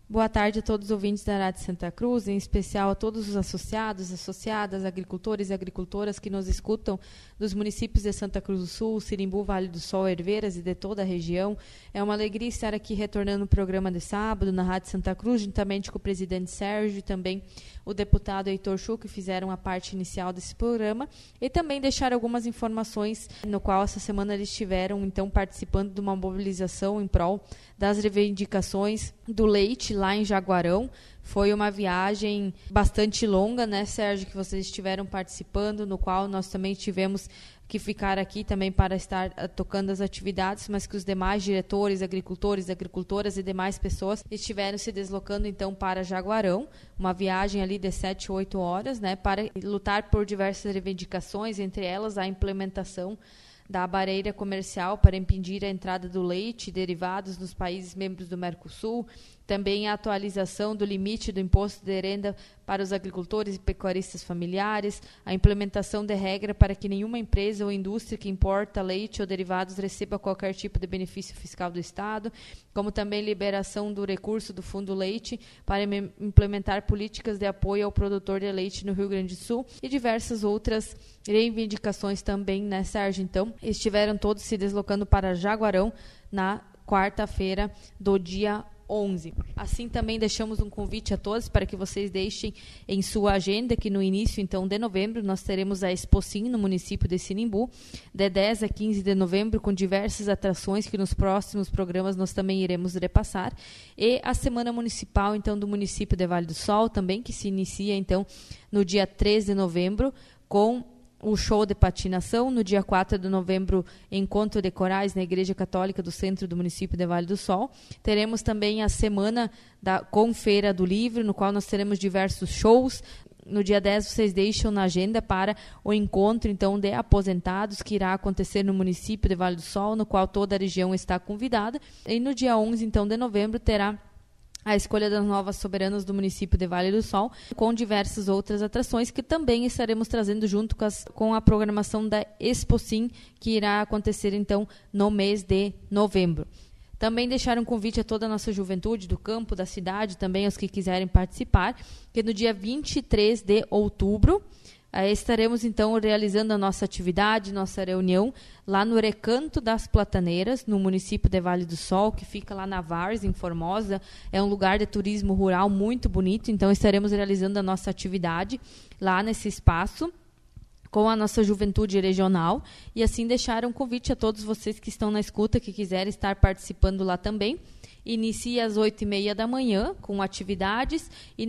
Boa tarde a todos os ouvintes da Rádio Santa Cruz, em especial a todos os associados, associadas, agricultores e agricultoras que nos escutam dos municípios de Santa Cruz do Sul, Sirimbu, Vale do Sol, Herveiras e de toda a região. É uma alegria estar aqui retornando o programa de sábado na Rádio Santa Cruz, juntamente com o presidente Sérgio e também o deputado Heitor Chu, que fizeram a parte inicial desse programa, e também deixar algumas informações no qual essa semana eles estiveram então participando de uma mobilização em prol das reivindicações do leite lá em Jaguarão. Foi uma viagem bastante longa, né, Sérgio, que vocês estiveram participando, no qual nós também tivemos que ficar aqui também para estar tocando as atividades, mas que os demais diretores, agricultores, agricultoras e demais pessoas estiveram se deslocando então para Jaguarão, uma viagem ali de 7 ou 8 horas, né, para lutar por diversas reivindicações, entre elas a implementação da barreira comercial para impedir a entrada do leite e derivados nos países membros do Mercosul, também a atualização do limite do imposto de renda para os agricultores e pecuaristas familiares, a implementação de regra para que nenhuma empresa ou indústria que importa leite ou derivados receba qualquer tipo de benefício fiscal do Estado, como também liberação do recurso do Fundo Leite para implementar políticas de apoio ao produtor de leite no Rio Grande do Sul e diversas outras reivindicações também, né, Sérgio? Então, estiveram todos se deslocando para Jaguarão na quarta-feira do dia 11. Assim também deixamos um convite a todos para que vocês deixem em sua agenda que no início então de novembro nós teremos a Expocim no município de Sinimbu, de 10 a 15 de novembro, com diversas atrações que nos próximos programas nós também iremos repassar, e a Semana Municipal então do município de Vale do Sol também, que se inicia então no dia 3 de novembro com o show de patinação. No dia 4 de novembro, encontro de corais na Igreja Católica do Centro do município de Vale do Sol. Teremos também a semana com Feira do Livro, no qual nós teremos diversos shows. No dia 10, vocês deixam na agenda para o encontro então de aposentados, que irá acontecer no município de Vale do Sol, no qual toda a região está convidada. E no dia 11 então, de novembro, terá a escolha das novas soberanas do município de Vale do Sol, com diversas outras atrações que também estaremos trazendo junto com a programação da Expocim, que irá acontecer então no mês de novembro. Também deixar um convite a toda a nossa juventude do campo, da cidade, também aos que quiserem participar, que no dia 23 de outubro, estaremos então realizando a nossa atividade, nossa reunião lá no Recanto das Plataneiras, no município de Vale do Sol, que fica lá na Várzea, em Formosa. É um lugar de turismo rural muito bonito, então estaremos realizando a nossa atividade lá nesse espaço com a nossa juventude regional, e assim deixar um convite a todos vocês que estão na escuta, que quiserem estar participando lá também. Inicia às 8h30 da manhã com atividades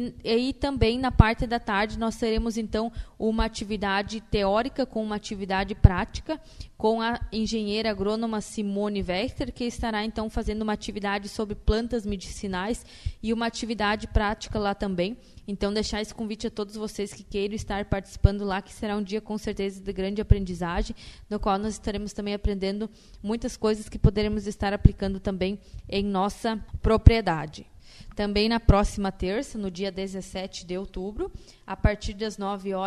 e também na parte da tarde nós teremos então uma atividade teórica com uma atividade prática com a engenheira agrônoma Simone Wächter, que estará então fazendo uma atividade sobre plantas medicinais e uma atividade prática lá também. Então, deixar esse convite a todos vocês que queiram estar participando lá, que será um dia com certeza de grande aprendizagem, no qual nós estaremos também aprendendo muitas coisas que poderemos estar aplicando também em nossa propriedade. Também na próxima terça, no dia 17 de outubro, a partir das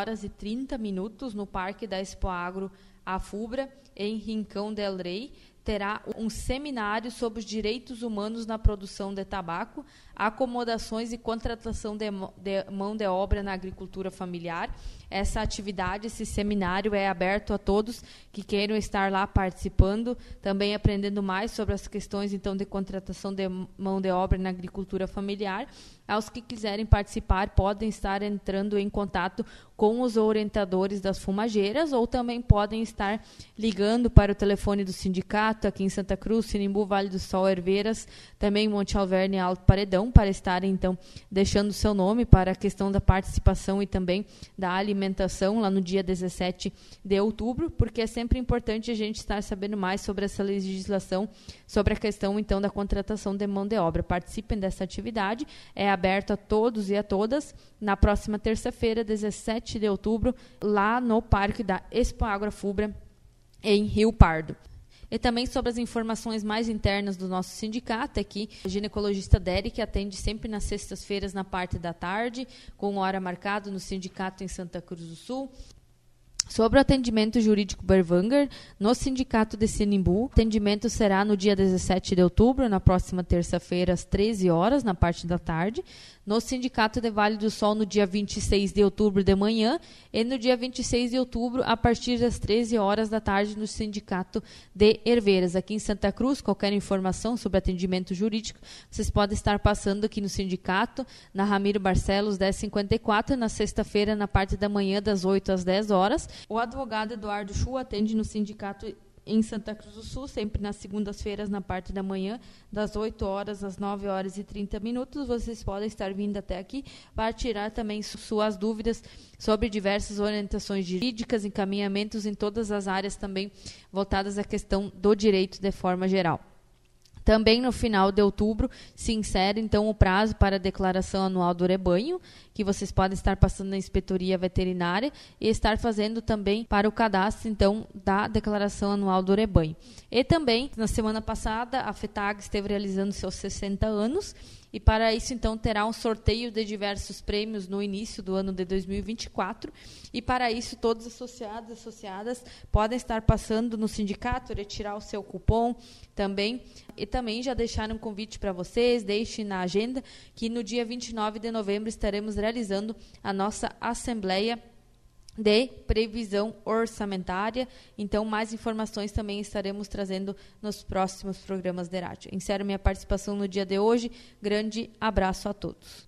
9h30, no Parque da Expoagro Afubra, em Rincão del Rei, terá um seminário sobre os direitos humanos na produção de tabaco, acomodações e contratação de mão de obra na agricultura familiar. Essa atividade, esse seminário é aberto a todos que queiram estar lá participando, também aprendendo mais sobre as questões então de contratação de mão de obra na agricultura familiar. Aos que quiserem participar, podem estar entrando em contato com os orientadores das fumageiras, ou também podem estar ligando para o telefone do sindicato aqui em Santa Cruz, Sinimbu, Vale do Sol, Herveiras, também Monte Alverne e Alto Paredão, para estarem então deixando seu nome para a questão da participação e também da alimentação lá no dia 17 de outubro, porque é sempre importante a gente estar sabendo mais sobre essa legislação, sobre a questão então da contratação de mão de obra. Participem dessa atividade, é aberto a todos e a todas, na próxima terça-feira, 17 de outubro, lá no Parque da Expoagro Afubra, em Rio Pardo. E também sobre as informações mais internas do nosso sindicato, aqui a ginecologista Derek atende sempre nas sextas-feiras na parte da tarde, com hora marcada no sindicato em Santa Cruz do Sul. Sobre o atendimento jurídico Berwanger, no Sindicato de Sinimbu, o atendimento será no dia 17 de outubro, na próxima terça-feira, às 13 horas, na parte da tarde. No Sindicato de Vale do Sol, no dia 26 de outubro de manhã. E no dia 26 de outubro, a partir das 13 horas da tarde, no Sindicato de Herveiras. Aqui em Santa Cruz, qualquer informação sobre atendimento jurídico, vocês podem estar passando aqui no sindicato, na Ramiro Barcelos, 1054, na sexta-feira, na parte da manhã, das 8 às 10 horas. O advogado Eduardo Chu atende no sindicato em Santa Cruz do Sul, sempre nas segundas-feiras, na parte da manhã, das 8 horas às 9 horas e 30 minutos. Vocês podem estar vindo até aqui para tirar também suas dúvidas sobre diversas orientações jurídicas, encaminhamentos em todas as áreas também voltadas à questão do direito de forma geral. Também no final de outubro se insere, então, o prazo para a declaração anual do rebanho, que vocês podem estar passando na inspetoria veterinária e estar fazendo também para o cadastro, então, da declaração anual do rebanho. E também, na semana passada, a FETAG esteve realizando seus 60 anos, e para isso, então, terá um sorteio de diversos prêmios no início do ano de 2024. E para isso, todos os associados e associadas podem estar passando no sindicato, retirar o seu cupom também. E também já deixar um convite para vocês, deixe na agenda que no dia 29 de novembro estaremos realizando a nossa Assembleia de Previsão Orçamentária. Então, mais informações também estaremos trazendo nos próximos programas de rádio. Encerro minha participação no dia de hoje. Grande abraço a todos.